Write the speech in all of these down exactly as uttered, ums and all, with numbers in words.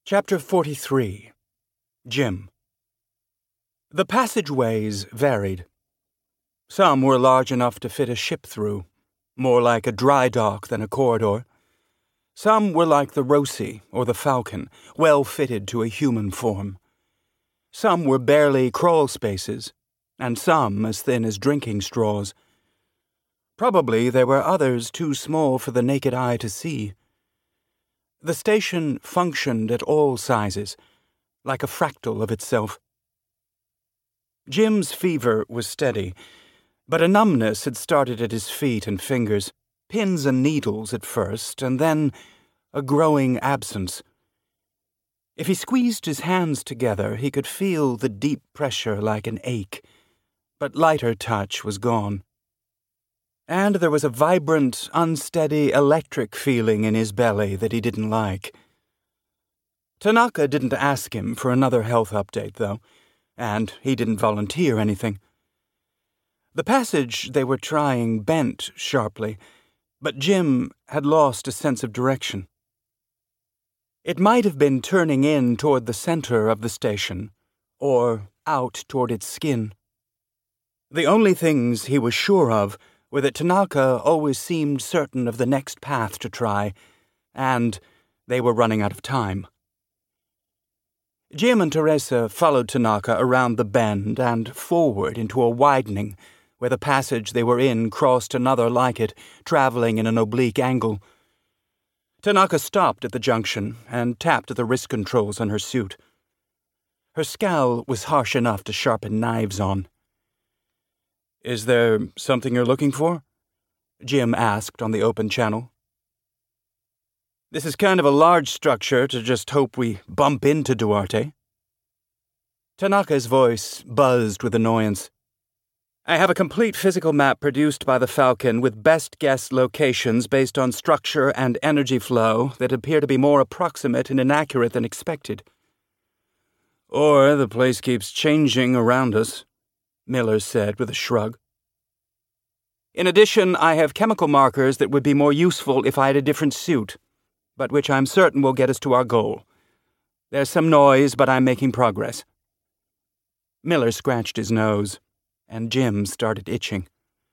Chapter forty-three. Jim. The passageways varied. Some were large enough to fit a ship through, more like a dry dock than a corridor. Some were like the Rosie or the Falcon, well fitted to a human form. Some were barely crawl spaces, and some as thin as drinking straws. Probably there were others too small for the naked eye to see. The station functioned at all sizes, like a fractal of itself. Jim's fever was steady, but a numbness had started at his feet and fingers, pins and needles at first, and then a growing absence. If he squeezed his hands together, he could feel the deep pressure like an ache, but lighter touch was gone. And there was a vibrant, unsteady, electric feeling in his belly that he didn't like. Tanaka didn't ask him for another health update, though, and he didn't volunteer anything. The passage they were trying bent sharply, but Jim had lost a sense of direction. It might have been turning in toward the center of the station, or out toward its skin. The only things he was sure of were that Tanaka always seemed certain of the next path to try, and they were running out of time. Jim and Teresa followed Tanaka around the bend and forward into a widening, where the passage they were in crossed another like it, traveling in an oblique angle. Tanaka stopped at the junction and tapped at the wrist controls on her suit. Her scowl was harsh enough to sharpen knives on. "Is there something you're looking for?" Jim asked on the open channel. "This is kind of a large structure to just hope we bump into Duarte." Tanaka's voice buzzed with annoyance. "I have a complete physical map produced by the Falcon with best guess locations based on structure and energy flow that appear to be more approximate and inaccurate than expected." "Or the place keeps changing around us," Miller said with a shrug. "In addition, I have chemical markers that would be more useful if I had a different suit, but which I'm certain will get us to our goal. There's some noise, but I'm making progress." Miller scratched his nose, and Jim started itching.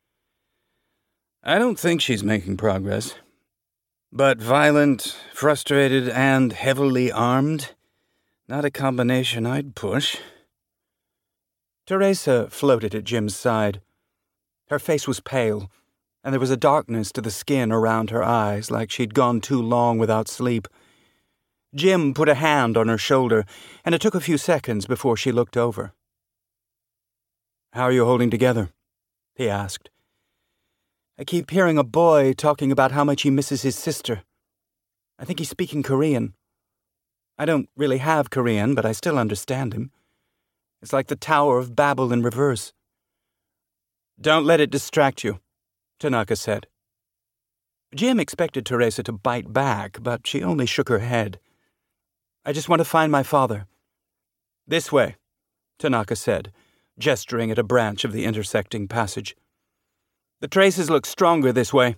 "I don't think she's making progress. But violent, frustrated, and heavily armed? Not a combination I'd push." Teresa floated at Jim's side. Her face was pale, and there was a darkness to the skin around her eyes, like she'd gone too long without sleep. Jim put a hand on her shoulder, and it took a few seconds before she looked over. "How are you holding together?" he asked. "I keep hearing a boy talking about how much he misses his sister. I think he's speaking Korean. I don't really have Korean, but I still understand him. It's like the Tower of Babel in reverse." "Don't let it distract you," Tanaka said. Jim expected Teresa to bite back, but she only shook her head. "I just want to find my father." "This way," Tanaka said, gesturing at a branch of the intersecting passage. "The traces look stronger this way."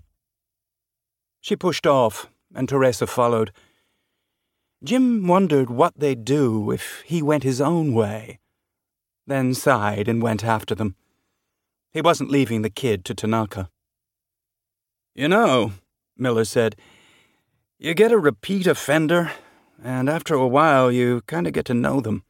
She pushed off, and Teresa followed. Jim wondered what they'd do if he went his own way, then sighed and went after them. He wasn't leaving the kid to Tanaka. "You know," Miller said, "you get a repeat offender, and after a while you kind of get to know them."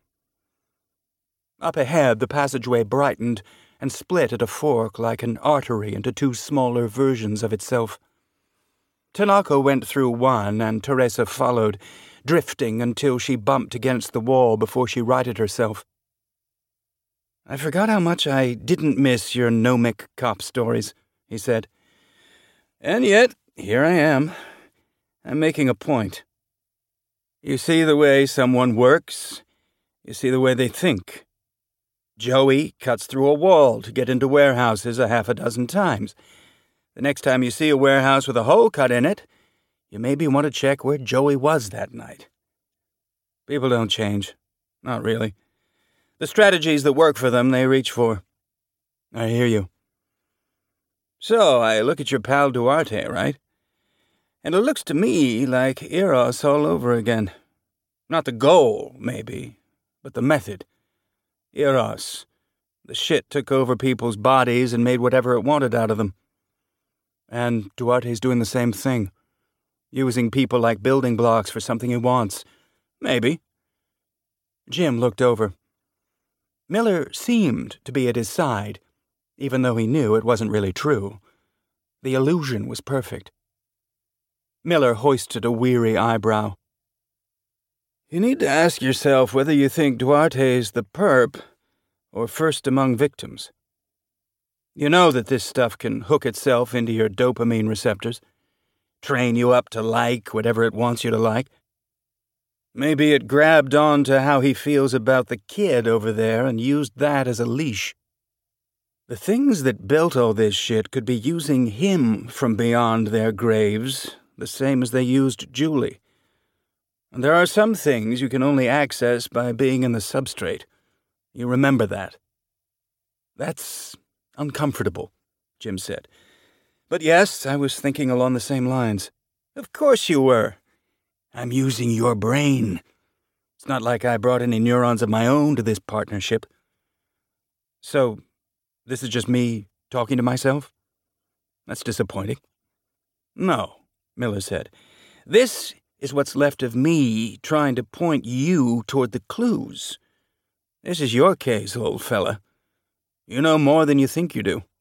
Up ahead, the passageway brightened and split at a fork like an artery into two smaller versions of itself. Tanaka went through one, and Teresa followed, drifting until she bumped against the wall before she righted herself. "I forgot how much I didn't miss your gnomic cop stories," he said. "And yet, here I am. I'm making a point. You see the way someone works, you see the way they think. Joey cuts through a wall to get into warehouses a half a dozen times. The next time you see a warehouse with a hole cut in it, you maybe want to check where Joey was that night. People don't change. Not really. The strategies that work for them, they reach for." "I hear you." "So, I look at your pal Duarte, right? And it looks to me like Eros all over again. Not the goal, maybe, but the method. Eros. The shit took over people's bodies and made whatever it wanted out of them. And Duarte's doing the same thing. Using people like building blocks for something he wants. Maybe. Jim looked over. Miller seemed to be at his side, even though he knew it wasn't really true. The illusion was perfect. Miller hoisted a weary eyebrow. You need to ask yourself whether you think Duarte's the perp or first among victims. You know that this stuff can hook itself into your dopamine receptors, train you up to like whatever it wants you to like. Maybe it grabbed on to how he feels about the kid over there and used that as a leash. The things that built all this shit could be using him from beyond their graves, the same as they used Julie. And there are some things you can only access by being in the substrate. You remember that. That's uncomfortable, Jim said. But yes, I was thinking along the same lines. Of course you were. I'm using your brain. It's not like I brought any neurons of my own to this partnership. So, this is just me talking to myself? That's disappointing. No, Miller said. This is what's left of me trying to point you toward the clues. This is your case, old fella. You know more than you think you do.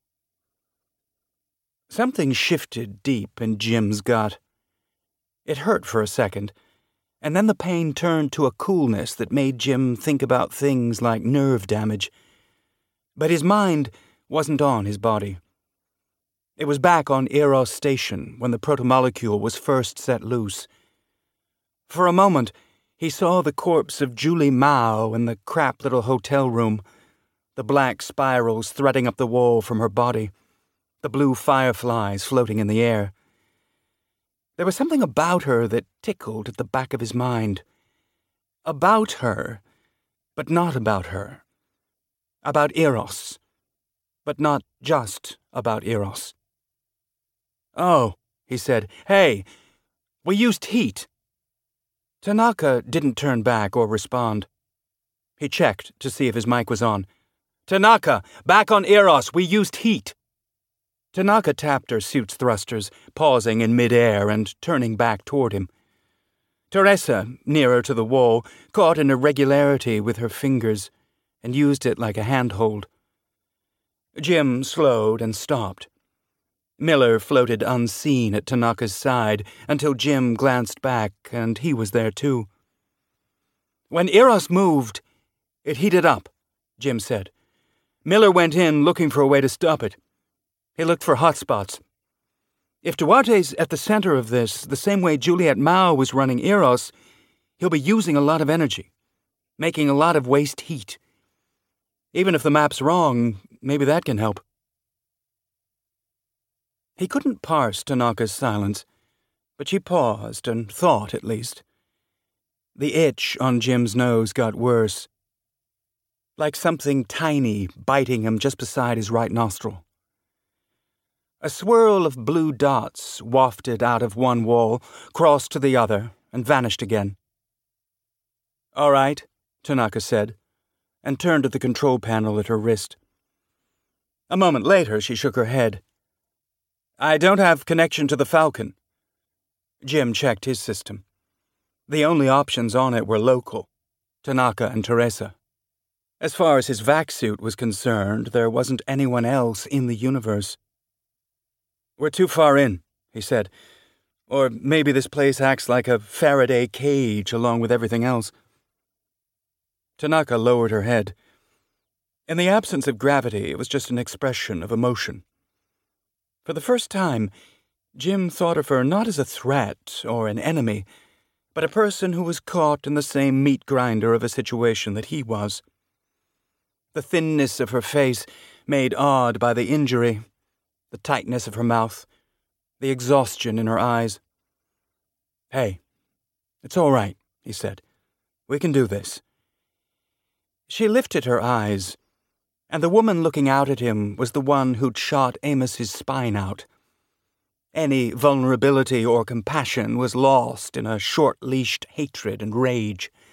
Something shifted deep in Jim's gut. It hurt for a second, and then the pain turned to a coolness that made Jim think about things like nerve damage. But his mind wasn't on his body. It was back on Eros Station when the protomolecule was first set loose. For a moment, he saw the corpse of Julie Mao in the crap little hotel room, the black spirals threading up the wall from her body, the blue fireflies floating in the air. There was something about her that tickled at the back of his mind. About her, but not about her. About Eros, but not just about Eros. Oh, he said, hey, we used heat. Tanaka didn't turn back or respond. He checked to see if his mic was on. Tanaka, back on Eros, we used heat. Tanaka tapped her suit's thrusters, pausing in midair and turning back toward him. Teresa, nearer to the wall, caught an irregularity with her fingers and used it like a handhold. Jim slowed and stopped. Miller floated unseen at Tanaka's side until Jim glanced back, and he was there too. When Eros moved, it heated up, Jim said. Miller went in looking for a way to stop it. He looked for hot spots. If Duarte's at the center of this, the same way Juliet Mao was running Eros, he'll be using a lot of energy, making a lot of waste heat. Even if the map's wrong, maybe that can help. He couldn't parse Tanaka's silence, but she paused and thought, at least. The itch on Jim's nose got worse, like something tiny biting him just beside his right nostril. A swirl of blue dots wafted out of one wall, crossed to the other, and vanished again. All right, Tanaka said, and turned to the control panel at her wrist. A moment later, she shook her head. I don't have connection to the Falcon. Jim checked his system. The only options on it were local, Tanaka and Teresa. As far as his vac suit was concerned, there wasn't anyone else in the universe. We're too far in, he said. Or maybe this place acts like a Faraday cage along with everything else. Tanaka lowered her head. In the absence of gravity, it was just an expression of emotion. For the first time, Jim thought of her not as a threat or an enemy, but a person who was caught in the same meat grinder of a situation that he was. The thinness of her face, made odd by the injury, the tightness of her mouth, the exhaustion in her eyes. Hey, it's all right, he said. We can do this. She lifted her eyes, and the woman looking out at him was the one who'd shot Amos's spine out. Any vulnerability or compassion was lost in a short-leashed hatred and rage.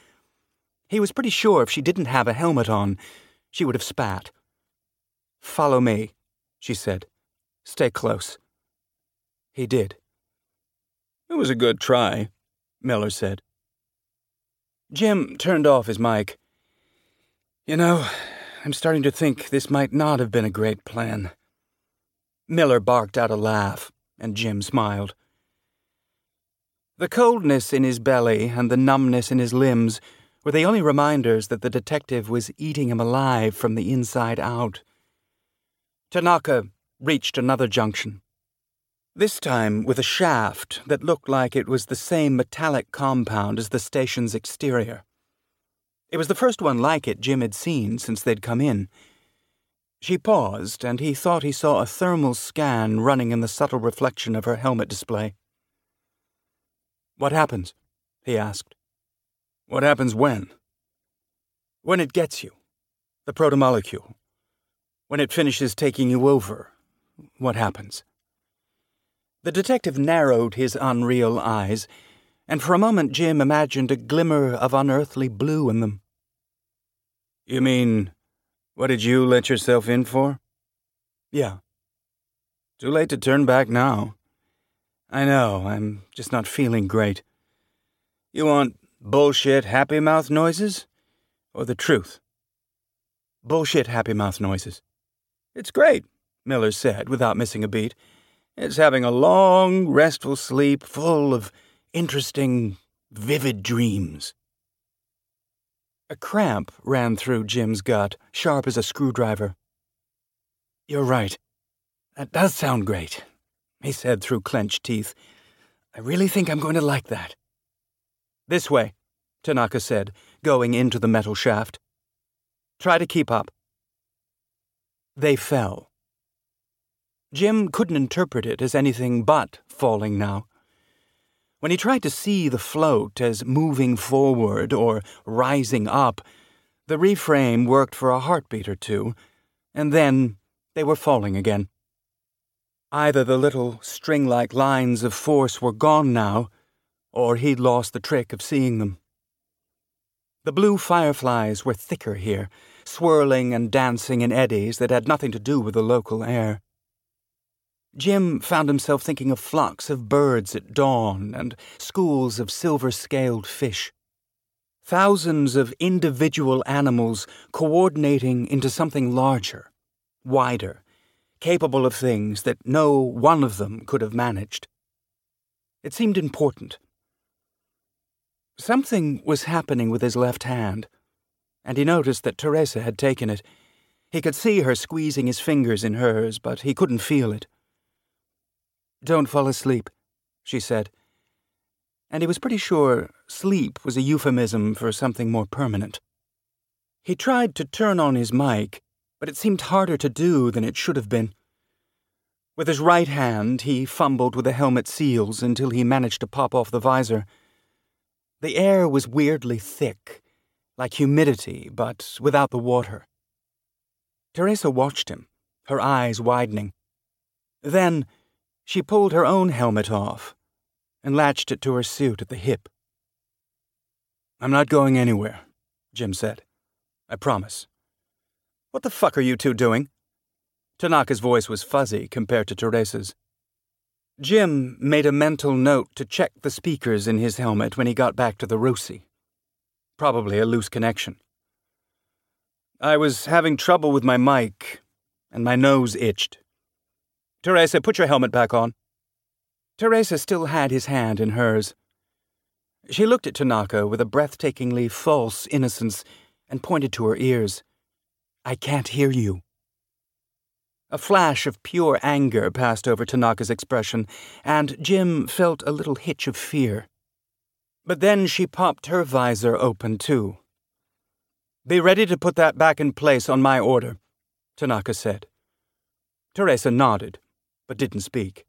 He was pretty sure if she didn't have a helmet on, she would have spat. "Follow me," she said. "Stay close." He did. "It was a good try," Miller said. Jim turned off his mic. "You know, I'm starting to think this might not have been a great plan." Miller barked out a laugh, and Jim smiled. The coldness in his belly and the numbness in his limbs were the only reminders that the detective was eating him alive from the inside out. Tanaka reached another junction, this time with a shaft that looked like it was the same metallic compound as the station's exterior. It was the first one like it Jim had seen since they'd come in. She paused, and he thought he saw a thermal scan running in the subtle reflection of her helmet display. "What happens?" he asked. "What happens when?" "When it gets you. The protomolecule. When it finishes taking you over. What happens?" The detective narrowed his unreal eyes, and for a moment Jim imagined a glimmer of unearthly blue in them. "You mean, what did you let yourself in for?" "Yeah." "Too late to turn back now." "I know, I'm just not feeling great." "You want bullshit happy mouth noises? Or the truth?" "Bullshit happy mouth noises." "It's great," Miller said without missing a beat. "It's having a long, restful sleep full of interesting, vivid dreams." A cramp ran through Jim's gut, sharp as a screwdriver. "You're right. That does sound great," he said through clenched teeth. "I really think I'm going to like that." "This way," Tanaka said, going into the metal shaft. "Try to keep up." They fell. Jim couldn't interpret it as anything but falling now. When he tried to see the float as moving forward or rising up, the reframe worked for a heartbeat or two, and then they were falling again. Either the little string-like lines of force were gone now, or he'd lost the trick of seeing them. The blue fireflies were thicker here, swirling and dancing in eddies that had nothing to do with the local air. Jim found himself thinking of flocks of birds at dawn and schools of silver-scaled fish. Thousands of individual animals coordinating into something larger, wider, capable of things that no one of them could have managed. It seemed important. Something was happening with his left hand, and he noticed that Teresa had taken it. He could see her squeezing his fingers in hers, but he couldn't feel it. "Don't fall asleep," she said. And he was pretty sure sleep was a euphemism for something more permanent. He tried to turn on his mic, but it seemed harder to do than it should have been. With his right hand, he fumbled with the helmet seals until he managed to pop off the visor. The air was weirdly thick, like humidity, but without the water. Teresa watched him, her eyes widening. Then she pulled her own helmet off and latched it to her suit at the hip. "I'm not going anywhere," Jim said. "I promise." "What the fuck are you two doing?" Tanaka's voice was fuzzy compared to Teresa's. Jim made a mental note to check the speakers in his helmet when he got back to the Rusi. Probably a loose connection. "I was having trouble with my mic, and my nose itched." "Teresa, put your helmet back on." Teresa still had his hand in hers. She looked at Tanaka with a breathtakingly false innocence and pointed to her ears. "I can't hear you." A flash of pure anger passed over Tanaka's expression, and Jim felt a little hitch of fear. But then she popped her visor open, too. "Be ready to put that back in place on my order," Tanaka said. Teresa nodded, but didn't speak.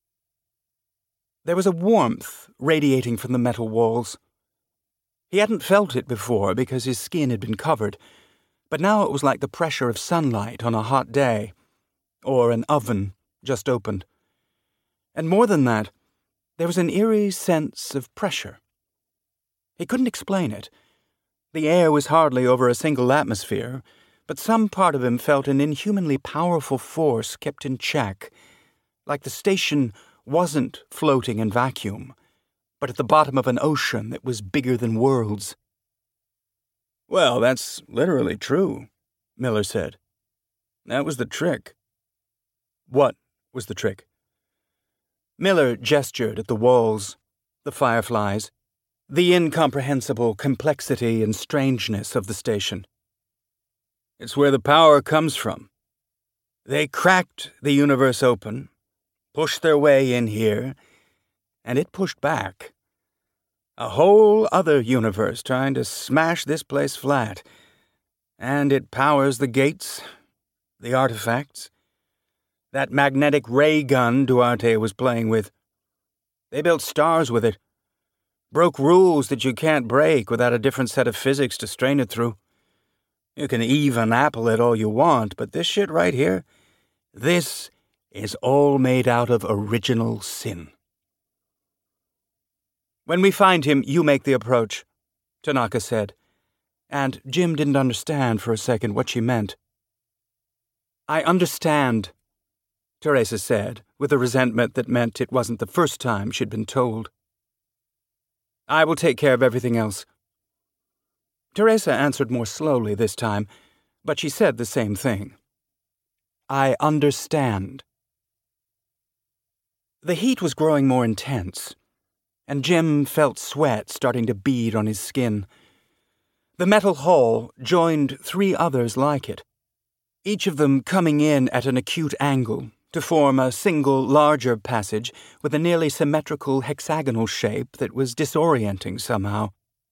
There was a warmth radiating from the metal walls. He hadn't felt it before because his skin had been covered, but now it was like the pressure of sunlight on a hot day, or an oven just opened. And more than that, there was an eerie sense of pressure. He couldn't explain it, The air was hardly over a single atmosphere, but some part of him felt an inhumanly powerful force kept in check, like the station wasn't floating in vacuum, but at the bottom of an ocean that was bigger than worlds. "Well, that's literally true," Miller said. "That was the trick." "What was the trick?" Miller gestured at the walls, the fireflies, the incomprehensible complexity and strangeness of the station. "It's where the power comes from. They cracked the universe open, pushed their way in here, and it pushed back. A whole other universe trying to smash this place flat. And it powers the gates, the artifacts, that magnetic ray gun Duarte was playing with. They built stars with it. Broke rules that you can't break without a different set of physics to strain it through. You can even apple it all you want, but this shit right here, this is all made out of original sin." "When we find him, you make the approach," Tanaka said, and Jim didn't understand for a second what she meant. "I understand," Teresa said, with a resentment that meant it wasn't the first time she'd been told. "I will take care of everything else." Teresa answered more slowly this time, but she said the same thing. "I understand." The heat was growing more intense, and Jim felt sweat starting to bead on his skin. The metal hull joined three others like it, each of them coming in at an acute angle to form a single larger passage with a nearly symmetrical hexagonal shape that was disorienting somehow.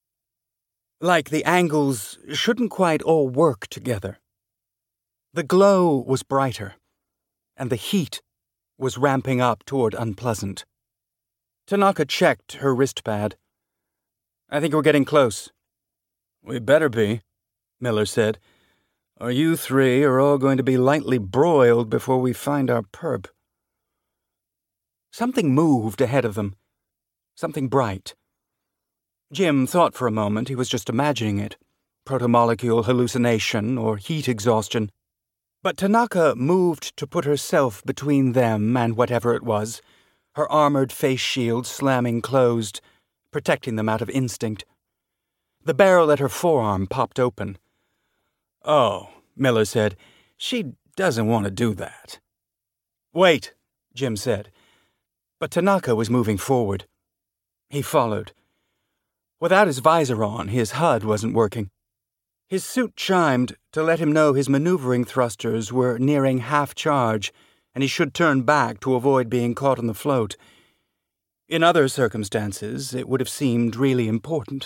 Like the angles shouldn't quite all work together. The glow was brighter, and the heat was ramping up toward unpleasant. Tanaka checked her wristpad. "I think we're getting close." "We better be," Miller said, "or you three are all going to be lightly broiled before we find our perp." Something moved ahead of them. Something bright. Jim thought for a moment he was just imagining it, protomolecule hallucination or heat exhaustion. But Tanaka moved to put herself between them and whatever it was, her armored face shield slamming closed, protecting them out of instinct. The barrel at her forearm popped open. "Oh," Miller said, "she doesn't want to do that." "Wait," Jim said. But Tanaka was moving forward. He followed. Without his visor on, his H U D wasn't working. His suit chimed to let him know his maneuvering thrusters were nearing half charge, and he should turn back to avoid being caught on the float. In other circumstances, it would have seemed really important.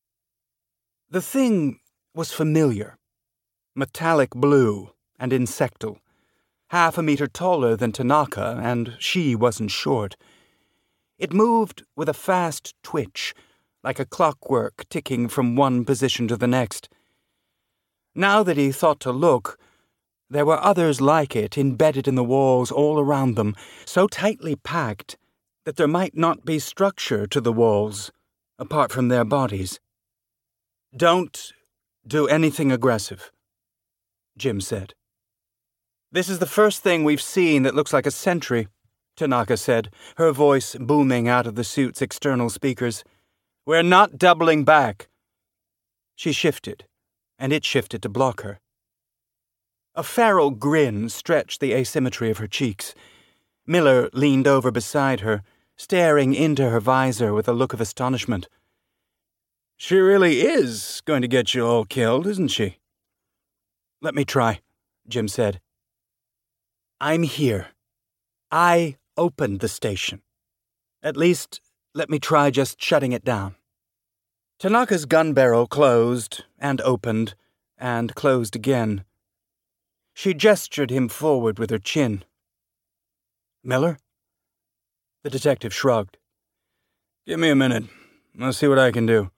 The thing was familiar. Metallic blue and insectal. Half a meter taller than Tanaka, and she wasn't short. It moved with a fast twitch, like a clockwork ticking from one position to the next. Now that he thought to look, there were others like it embedded in the walls all around them, so tightly packed that there might not be structure to the walls, apart from their bodies. "Don't do anything aggressive," Jim said. "This is the first thing we've seen that looks like a sentry," Tanaka said, her voice booming out of the suit's external speakers. "We're not doubling back." She shifted, and it shifted to block her. A feral grin stretched the asymmetry of her cheeks. Miller leaned over beside her, staring into her visor with a look of astonishment. "She really is going to get you all killed, isn't she?" "Let me try," Jim said. "I'm here. I opened the station. At least, let me try just shutting it down." Tanaka's gun barrel closed and opened and closed again. She gestured him forward with her chin. "Miller?" The detective shrugged. "Give me a minute. I'll see what I can do."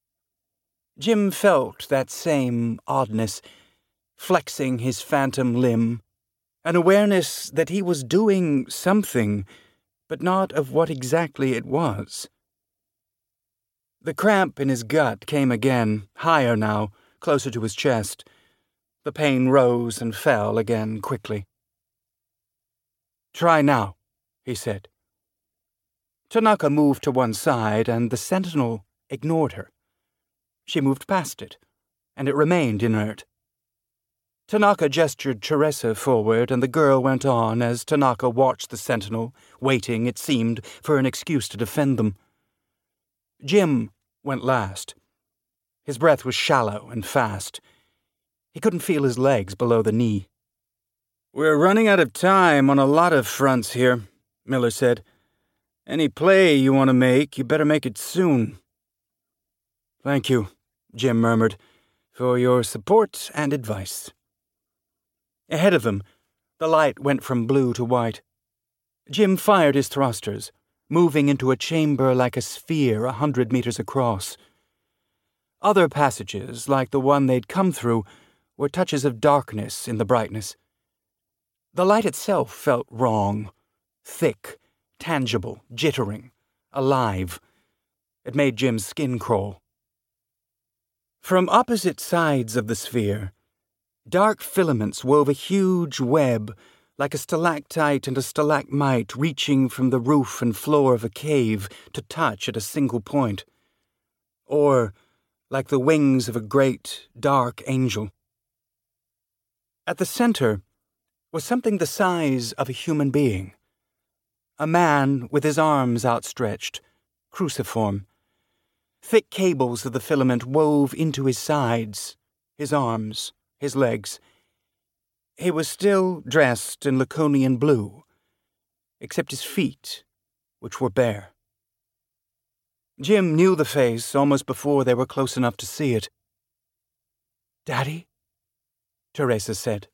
Jim felt that same oddness, flexing his phantom limb, an awareness that he was doing something, but not of what exactly it was. The cramp in his gut came again, higher now, closer to his chest. The pain rose and fell again quickly. "Try now," he said. Tanaka moved to one side, and the sentinel ignored her. She moved past it, and it remained inert. Tanaka gestured Teresa forward, and the girl went on as Tanaka watched the sentinel, waiting, it seemed, for an excuse to defend them. Jim went last. His breath was shallow and fast. He couldn't feel his legs below the knee. "We're running out of time on a lot of fronts here," Miller said. "Any play you want to make, you better make it soon." "Thank you," Jim murmured, "for your support and advice." Ahead of them, the light went from blue to white. Jim fired his thrusters, moving into a chamber like a sphere a hundred meters across. Other passages, like the one they'd come through, were touches of darkness in the brightness. The light itself felt wrong, thick, tangible, jittering, alive. It made Jim's skin crawl. From opposite sides of the sphere, dark filaments wove a huge web, like a stalactite and a stalagmite reaching from the roof and floor of a cave to touch at a single point. Or like the wings of a great, dark angel. At the center was something the size of a human being. A man with his arms outstretched, cruciform. Thick cables of the filament wove into his sides, his arms, his legs. He was still dressed in Laconian blue, except his feet, which were bare. Jim knew the face almost before they were close enough to see it. "Daddy?" Teresa said.